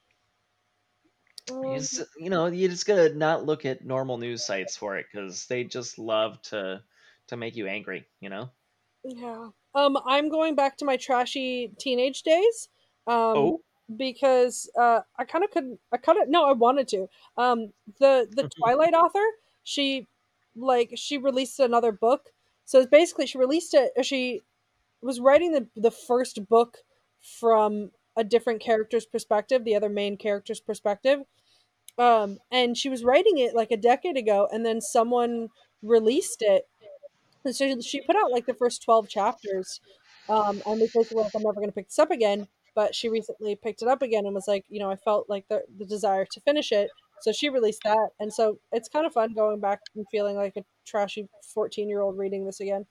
You Um, just, you know, you just gotta not look at normal news sites for it because they just love to to make you angry. You know. Yeah. Um, I'm going back to my trashy teenage days. Um, Oh. because uh, I kind of couldn't. I kind of no, I wanted to. Um, the the Twilight author, she like she released another book. So it's basically she released it. She was writing the the first book from a different character's perspective, the other main character's perspective. Um, and she was writing it like a decade ago, and then someone released it and so she put out like the first twelve chapters, um, and was basically like, I'm never going to pick this up again. But she recently picked it up again and was like, you know, I felt like the, the desire to finish it. So she released that. And so it's kind of fun going back and feeling like a trashy fourteen year old reading this again.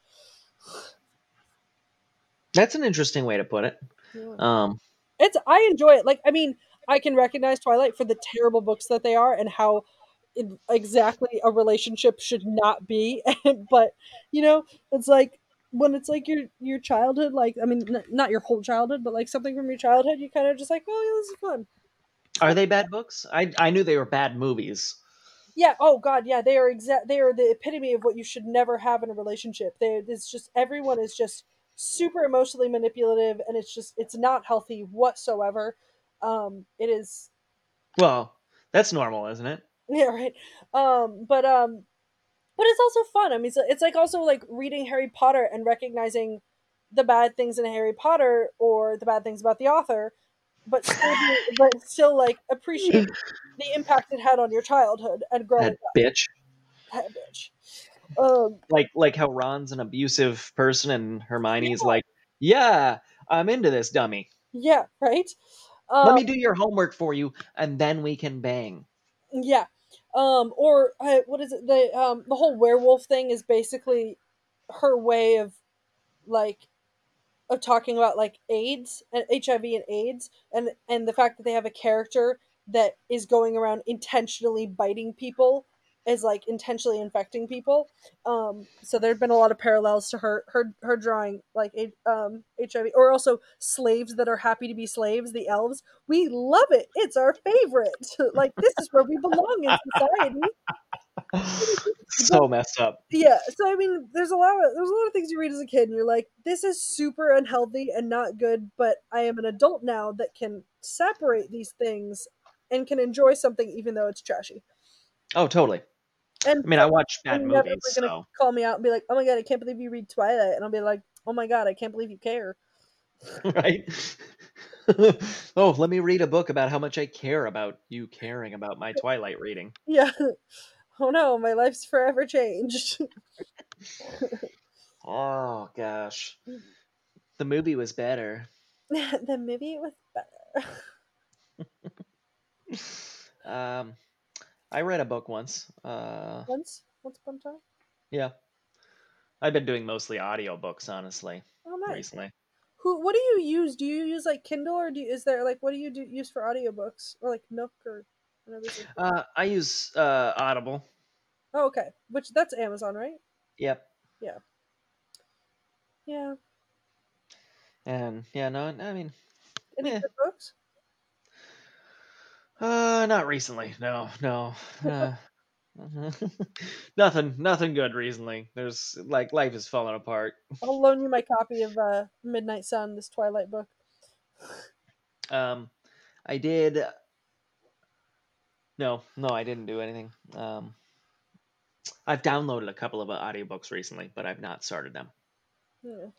That's an interesting way to put it. Yeah. Um, It's, I enjoy it. Like, I mean, I can recognize Twilight for the terrible books that they are and how it, exactly a relationship should not be. But, you know, it's like, when it's like your your childhood, like I mean, n- not your whole childhood, but like something from your childhood, you kind of just like, oh yeah, this is fun. It's are fun. they bad books? I I knew they were bad movies. Yeah. Oh God. Yeah. They are exact. They are the epitome of what you should never have in a relationship. They. It's just everyone is just super emotionally manipulative, and it's just it's not healthy whatsoever. Um. It is. Well, that's normal, isn't it? Yeah. Right. Um. But um. But it's also fun. I mean, it's, it's like also like reading Harry Potter and recognizing the bad things in Harry Potter or the bad things about the author, but still, be, but still like appreciate the impact it had on your childhood and growing That bitch. up. That bitch. Um, Like like how Ron's an abusive person and Hermione's yeah, like, "Yeah, I'm into this dummy. yeah, right. Let Um, me do your homework for you and then we can bang." yeah. Um, or uh, what is it? The um, the whole werewolf thing is basically her way of like of talking about like AIDS and H I V and AIDS and and the fact that they have a character that is going around intentionally biting people is like intentionally infecting people. Um, so there've been a lot of parallels to her her her drawing like um, H I V or also slaves that are happy to be slaves, the elves. We love it. It's our favorite. Like this is where we belong in society. But So messed up. yeah, so I mean, there's a lot of there's a lot of things you read as a kid, and you're like, this is super unhealthy and not good. But I am an adult now that can separate these things and can enjoy something even though it's trashy. Oh, totally. And I mean, so I watch you're bad never movies, gonna so call me out and be like, "Oh my god, I can't believe you read Twilight," and I'll be like, "Oh my god, I can't believe you care." right? Oh, let me read a book about how much I care about you caring about my Twilight reading. Yeah. Oh no, my life's forever changed. Oh gosh, the movie was better. Then maybe it was better. Um, I read a book once. Uh, Once, once upon a time. yeah, I've been doing mostly audiobooks, honestly, Oh, nice. recently. Who? What do you use? Do you use like Kindle, or do you, is there like what do you do use for audiobooks, or like Nook, or I know there's like. Uh, I use uh, Audible. Oh, okay. Which that's Amazon, right? Yep, Yeah. Yeah. and yeah, no, I mean, Any yeah, good books? uh, not recently. No, no, uh, nothing, nothing good recently. There's like life is falling apart. I'll loan you my copy of uh, Midnight Sun, this Twilight book. Um, I did. No, no, I didn't do anything. Um, I've downloaded a couple of uh, audiobooks recently, but I've not started them. Yeah.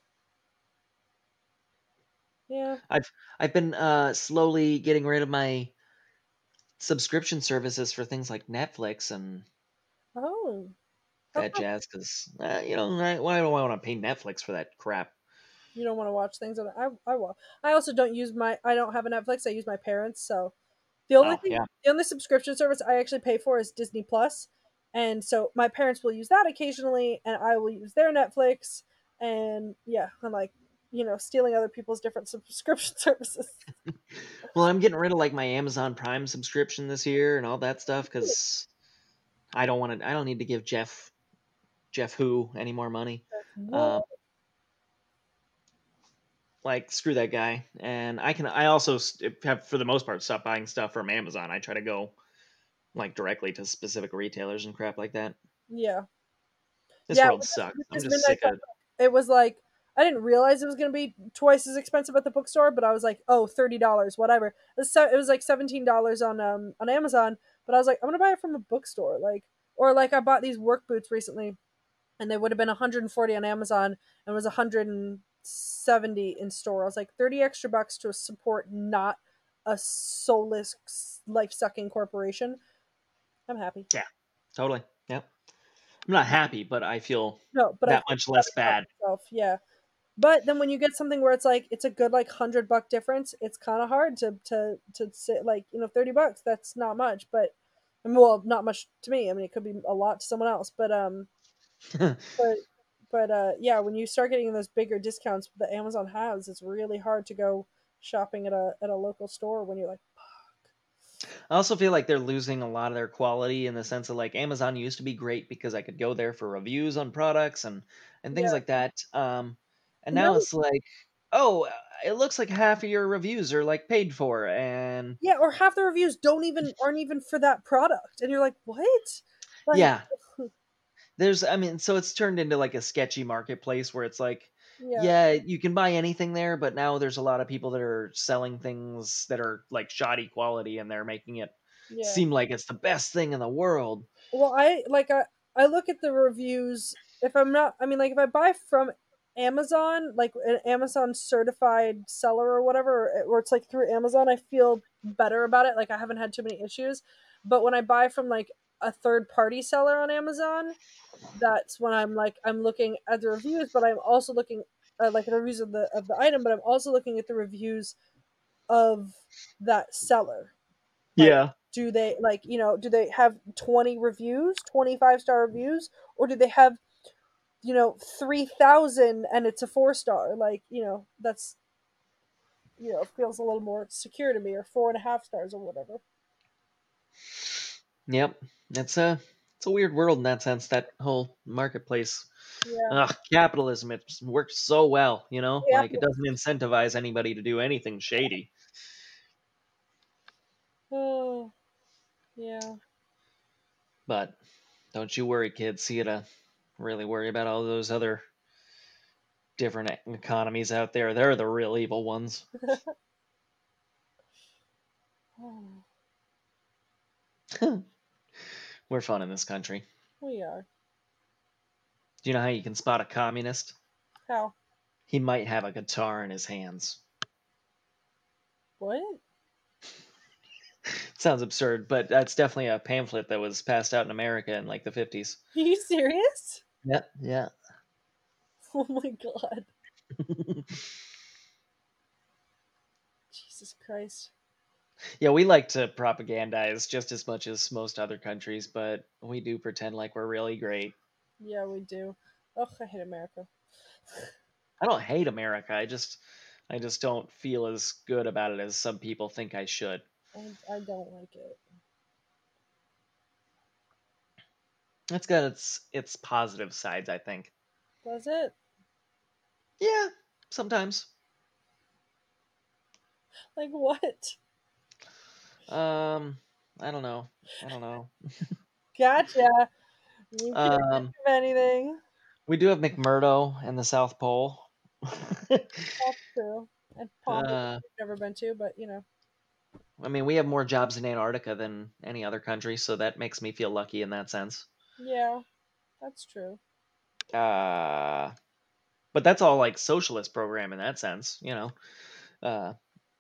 Yeah. I've I've been uh, slowly getting rid of my subscription services for things like Netflix and Oh. How that come jazz because uh, you know I, why do I want to pay Netflix for that crap? you don't want to watch things on? I I will. I also don't use my. I don't have a Netflix. I use my parents. So the only Oh thing, yeah, the only subscription service I actually pay for is Disney Plus, and so my parents will use that occasionally, and I will use their Netflix. And yeah, I'm like, you know, stealing other people's different subscription services. well I'm getting rid of like my Amazon Prime subscription this year and all that stuff because I don't want to. I don't need to give Jeff Jeff Who any more money. Um, What? like screw that guy. And I can. I also st- have for the most part stopped buying stuff from Amazon. I try to go like directly to specific retailers and crap like that. Yeah. This Yeah, world with this, sucks. with I'm this just Midnight sick Sun of. book, it was like I didn't realize it was going to be twice as expensive at the bookstore, but I was like, oh, thirty dollars whatever. It was, se- it was like seventeen dollars on um on Amazon, but I was like, I'm going to buy it from a bookstore, like or like I bought these work boots recently, and they would have been one hundred forty on Amazon and was one hundred seventy in store. I was like, thirty extra bucks to support not a soulless life-sucking corporation. I'm happy. Yeah, totally. Yep. I'm not happy, but I feel No, but I that feel much bad less about bad. myself. Yeah. But then when you get something where it's like it's a good like hundred buck difference, it's kind of hard to to to say like you know thirty bucks. That's not much, but I mean, well, not much to me. I mean, it could be a lot to someone else, but um, but but uh, yeah, when you start getting those bigger discounts that Amazon has, it's really hard to go shopping at a at a local store when you're like, I also feel like they're losing a lot of their quality in the sense of like Amazon used to be great because I could go there for reviews on products and and things yeah, like that. Um, and now no, it's like, oh, uh, it looks like half of your reviews are like paid for, and yeah, or half the reviews don't even aren't even for that product, and you're like, what? Like, yeah, there's, I mean, so it's turned into like a sketchy marketplace where it's like, yeah, yeah, you can buy anything there, but now there's a lot of people that are selling things that are like shoddy quality and they're making it yeah. seem like it's the best thing in the world. Well, I like I I look at the reviews. If I'm not, I mean, like if I buy from Amazon, like an Amazon certified seller or whatever, or or it's like through Amazon, I feel better about it. Like I haven't had too many issues. But when I buy from like a third party seller on Amazon, that's when I'm like I'm looking at the reviews, but I'm also looking at like the reviews of the of the item, but I'm also looking at the reviews of that seller. Like, Yeah. do they like you know do they have twenty reviews, twenty-five star reviews, or do they have you know three thousand and it's a four star? Like you know that's you know feels a little more secure to me, or four and a half stars or whatever. Yep. It's a it's a weird world in that sense, that whole marketplace. Yeah, Ugh, capitalism, it works so well, you know? yeah, Like it doesn't incentivize anybody to do anything shady. oh, yeah. But Don't you worry, kids. You gotta really worry about all those other different e- economies out there. They're the real evil ones. Oh, We're fun in this country. we are. Do you know how you can spot a communist? How? He might have a guitar in his hands. What? Sounds absurd, but that's definitely a pamphlet that was passed out in America in like the fifties. Are you serious? Yeah, yeah. Oh my god. Jesus Christ. Yeah, we like to propagandize just as much as most other countries, but we do pretend like we're really great. Yeah, we do. Ugh, I hate America. I don't hate America. I just I just don't feel as good about it as some people think I should. I, I don't like it. It's got its its positive sides, I think. Does it? Yeah, sometimes. Like what? Um, I don't know. I don't know. Gotcha. You can't Um, think of anything. we do have McMurdo and the South Pole. That's true. And Palm Beach, uh, I've never been to, but you know. I mean, we have more jobs in Antarctica than any other country, so that makes me feel lucky in that sense. Yeah, that's true. Uh, but that's all like socialist program in that sense, you know. Uh,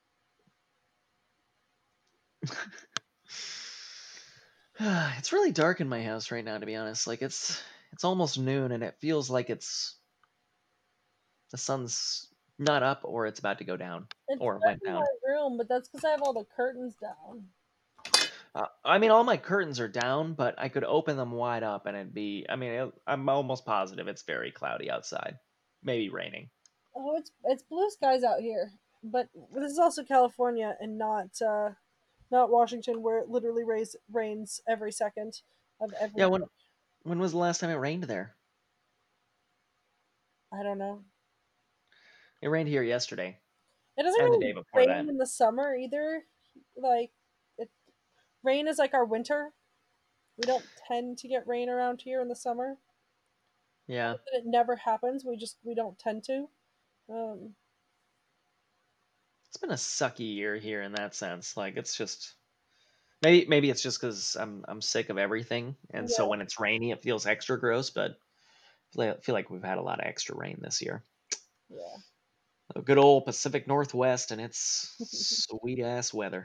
it's really dark in my house right now, to be honest. Like it's it's almost noon, and it feels like it's the sun's not up or it's about to go down It's or dark went in down. my room, but that's because I have all the curtains down. Uh, I mean, all my curtains are down, but I could open them wide up, and it'd be. I mean, it, I'm almost positive it's very cloudy outside, maybe raining. Oh, it's it's blue skies out here, but this is also California and not uh, not Washington, where it literally rains rains every second of every. Yeah, when when was the last time it rained there? I don't know. It rained here yesterday It doesn't and the really day before that. rain in the summer either. Like it, rain is like our winter. We don't tend to get rain around here in the summer. Yeah, It never happens. We just we don't tend to. Um, it's been a sucky year here in that sense. Like it's just maybe maybe it's just because I'm I'm sick of everything, and so yeah, when it's rainy, it feels extra gross. But I feel feel like we've had a lot of extra rain this year. yeah. A good old Pacific Northwest, and it's sweet ass weather.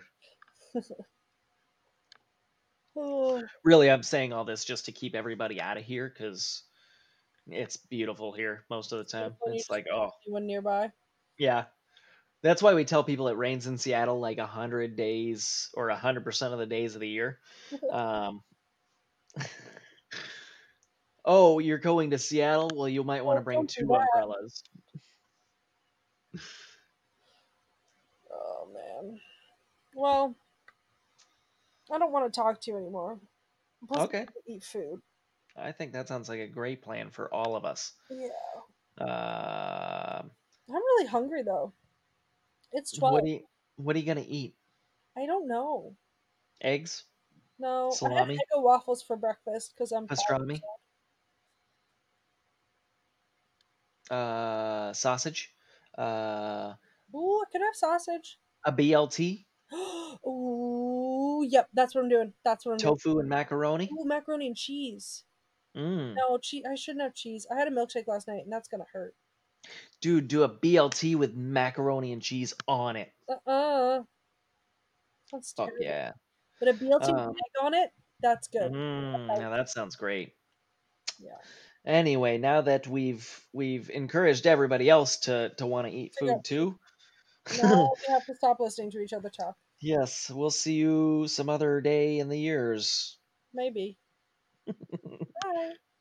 Oh, Really, I'm saying all this just to keep everybody out of here because it's beautiful here most of the time. when you It's just like, oh, one nearby. yeah. That's why we tell people it rains in Seattle like a hundred days or a hundred percent of the days of the year. Um, oh, you're going to Seattle? Well, you might want to Oh, bring don't do two that. umbrellas. Oh man. Well, I don't want to talk to you anymore. Plus, I Okay. need to eat food. I think that sounds like a great plan for all of us. Yeah, Um, I'm really hungry though. It's what twelve. do you what are you gonna eat? I don't know. Eggs, No, I had salami, Eggo waffles for breakfast because I'm tired. pastrami, uh, sausage, uh, Ooh, I could have sausage. a B L T, Ooh, yep, that's what I'm doing. That's what I'm doing. tofu and macaroni. Ooh, macaroni and cheese. Mm. No, cheese. I shouldn't have cheese. I had a milkshake last night, and that's gonna hurt. Dude, do a B L T with macaroni and cheese on it. Uh-uh. That's Fuck terrible. yeah. But a B L T with Um, egg on it, that's good. mm, That- now that sounds great. yeah. Anyway, now that we've we've encouraged everybody else to to want to eat Figure out food too, now we have to stop listening to each other talk. yes, we'll see you some other day in the years. Maybe. Bye.